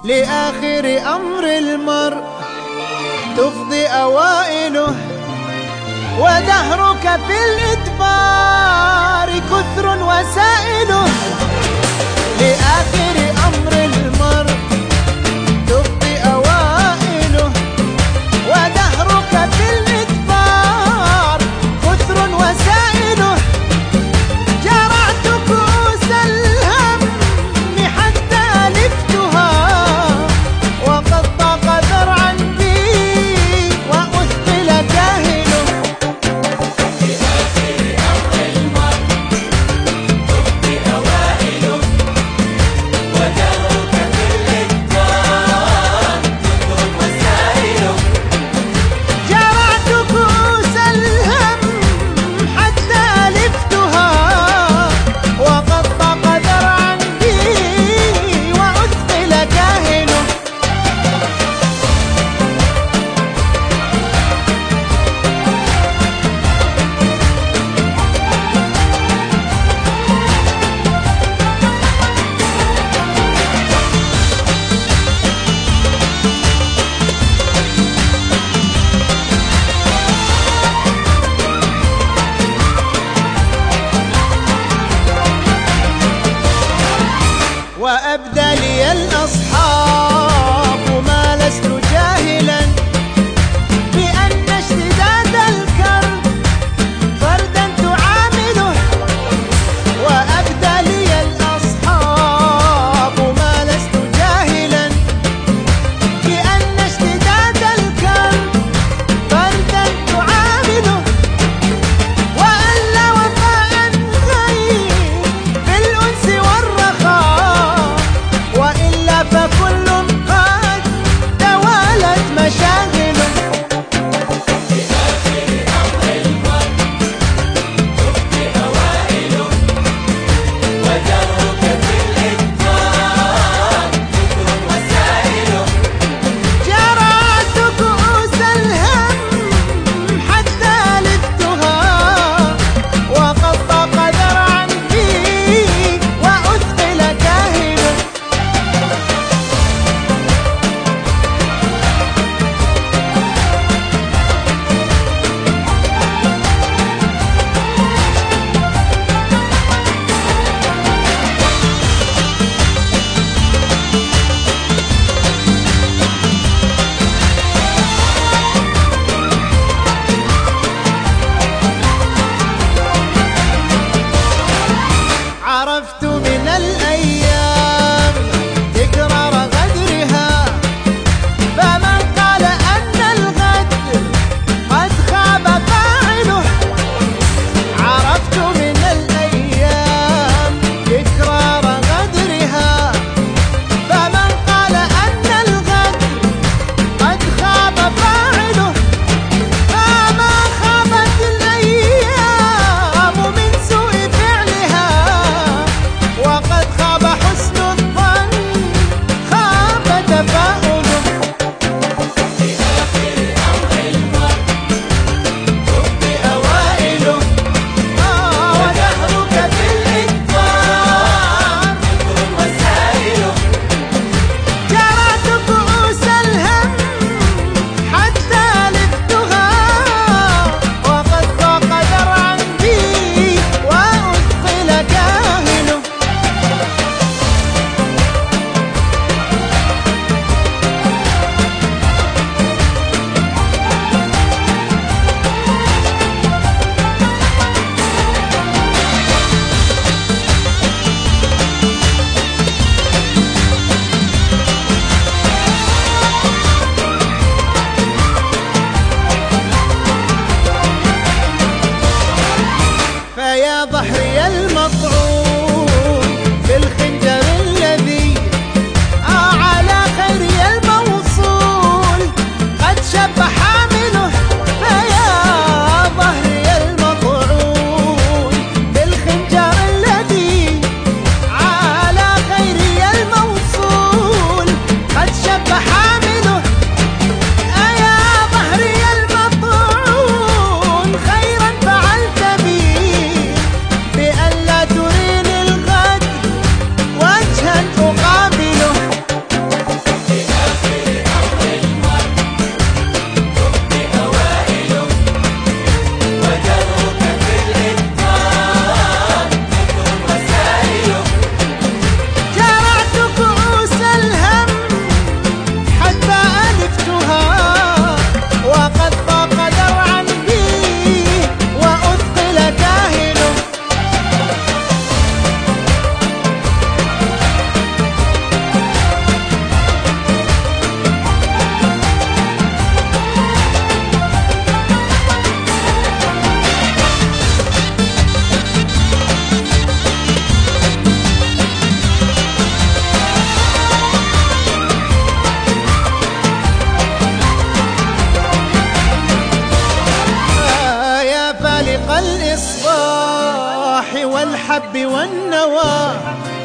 لآخر أمر المرء تفضي أوائله، ودهرك في الإدبار كثر وسائله. لآخر أمر المرء تفضي أوائله، ودهرك في الإدبار كثر وسائله. جرعت كؤوس الهم حتى ألفتها، وقد ضاق ذرعا بي وأثقل كاهله. لآخر أمر المرء تفضي أوائله، ودهرك في الإدبار كثر وسائله. جرعت كؤوس الهم حتى ألفتها، وقد ضاق ذرعا بي وأثقل كاهله. وأبدى لي الأصحاب ما لست جاهلا بأن اشتداد الكرب فردا تعامله. وأبدى لي الأصحاب ما لست جاهلا بأن اشتداد الكرب فردا تعامله. وأن لا وفاء غير بالأنس والرخاء، وإلا فكل قد دوى الحب والنوى